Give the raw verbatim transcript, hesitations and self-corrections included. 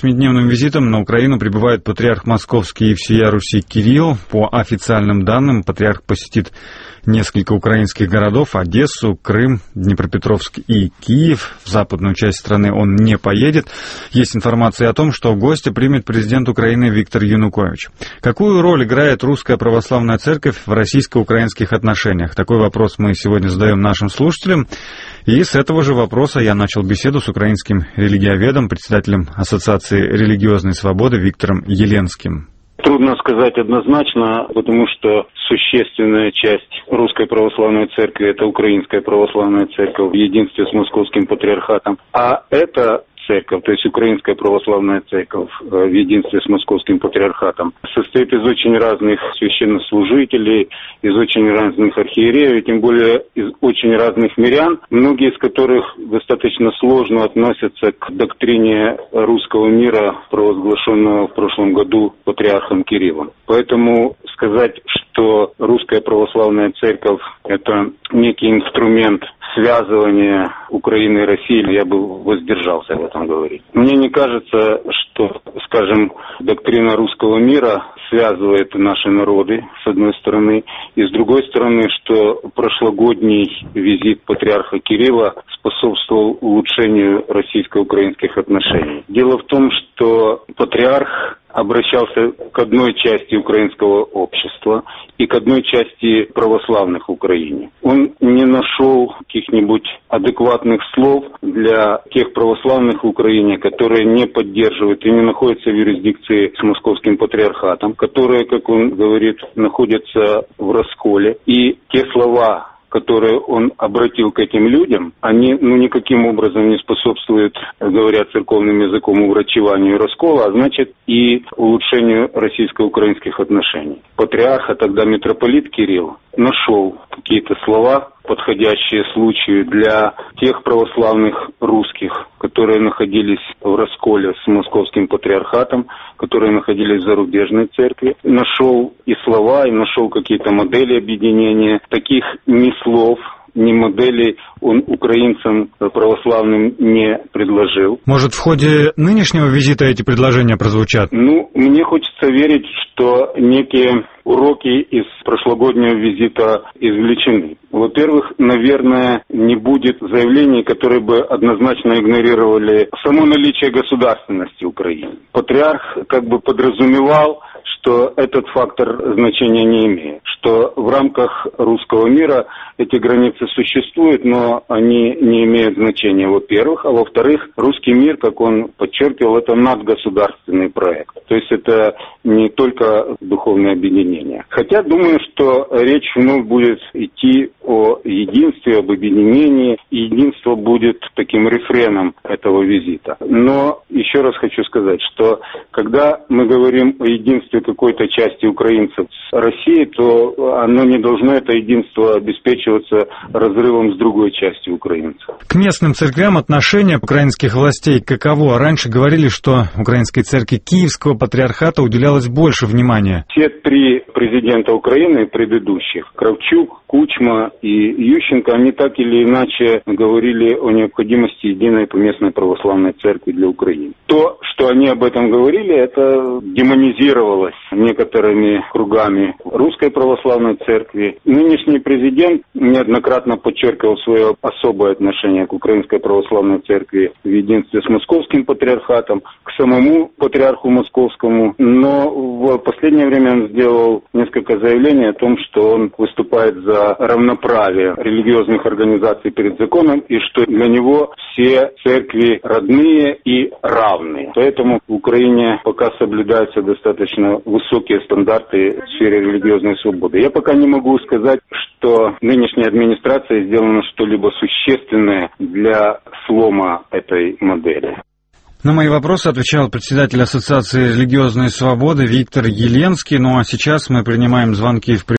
восьмидневным визитом на Украину прибывает патриарх Московский и всея Руси Кирилл. По официальным данным, патриарх посетит несколько украинских городов: Одессу, Крым, Днепропетровск и Киев. В западную часть страны он не поедет. Есть информация о том, что гостя примет президент Украины Виктор Янукович. Какую роль играет Русская Православная Церковь в российско-украинских отношениях? Такой вопрос мы сегодня задаем нашим слушателям. И с этого же вопроса я начал беседу с украинским религиоведом, председателем Ассоциации религиозной свободы Виктором Еленским. Трудно сказать однозначно, потому что существенная часть Русской Православной Церкви – это Украинская Православная Церковь в единстве с Московским Патриархатом. А это церковь, то есть Украинская Православная Церковь в единстве с Московским Патриархатом, состоит из очень разных священнослужителей, из очень разных архиереев, и тем более из очень разных мирян, многие из которых достаточно сложно относятся к доктрине русского мира, провозглашенного в прошлом году патриархом Кириллом. Поэтому сказать, что Русская Православная Церковь – это некий инструмент связывания Украины и России, я бы воздержался об этом говорить. Мне не кажется, что, скажем, доктрина русского мира связывает наши народы, с одной стороны, и с другой стороны, что прошлогодний визит патриарха Кирилла способствовал улучшению российско-украинских отношений. Дело в том, что патриарх обращался к одной части украинского общества и к одной части православных в Украине. Он не нашел каких-нибудь адекватных слов для тех православных в Украине, которые не поддерживают и не находятся в юрисдикции с Московским Патриархатом, которые, как он говорит, находятся в расколе. И те слова, которые он обратил к этим людям, они ну, никаким образом не способствуют, говоря церковным языком, уврачеванию раскола, а значит и улучшению российско-украинских отношений. Патриарх, а тогда митрополит Кирилл, нашел какие-то слова, подходящие случаю для тех православных русских, которые находились в расколе с Московским Патриархатом, которые находились в зарубежной церкви. Нашел и слова, и нашел какие-то модели объединения. Таких ни слов, ни моделей он украинцам православным не предложил. Может, в ходе нынешнего визита эти предложения прозвучат? Ну, мне хочется верить, что некие уроки из прошлогоднего визита извлечены. Во-первых, наверное, не будет заявлений, которые бы однозначно игнорировали само наличие государственности Украины. Патриарх как бы подразумевал, что этот фактор значения не имеет, что в рамках русского мира эти границы существуют, но они не имеют значения, во-первых, а во-вторых, русский мир, как он подчеркивал, это надгосударственный проект, то есть это не только духовное объединение. Хотя думаю, что речь вновь будет идти о единстве, об объединении, и единство будет таким рефреном этого визита. Но еще раз хочу сказать, что когда мы говорим о единстве какой-то части украинцев с Россией, то оно не должно, это единство, обеспечиваться разрывом с другой частью украинцев. К местным церквям отношение украинских властей каково? Раньше говорили, что украинской церкви Киевского патриархата уделялось больше внимания. Все три президента Украины предыдущих, Кравчук, Кучма и Ющенко, они так или иначе говорили о необходимости единой поместной православной церкви для Украины. То, что они об этом говорили, это демонизировалось некоторыми кругами Русской Православной Церкви. Нынешний президент неоднократно подчеркивал свое особое отношение к Украинской Православной Церкви в единстве с Московским Патриархатом, к самому патриарху Московскому, но в последнее время он сделал несколько заявлений о том, что он выступает за равноправие религиозных организаций перед законом и что для него все церкви родные и равные. Поэтому в Украине пока соблюдаются достаточно высокие стандарты в сфере религиозной свободы. Я пока не могу сказать, что нынешняя администрация сделала что-либо существенное для слома этой модели. На мои вопросы отвечал председатель Ассоциации религиозной свободы Виктор Еленский. Ну а сейчас мы принимаем звонки в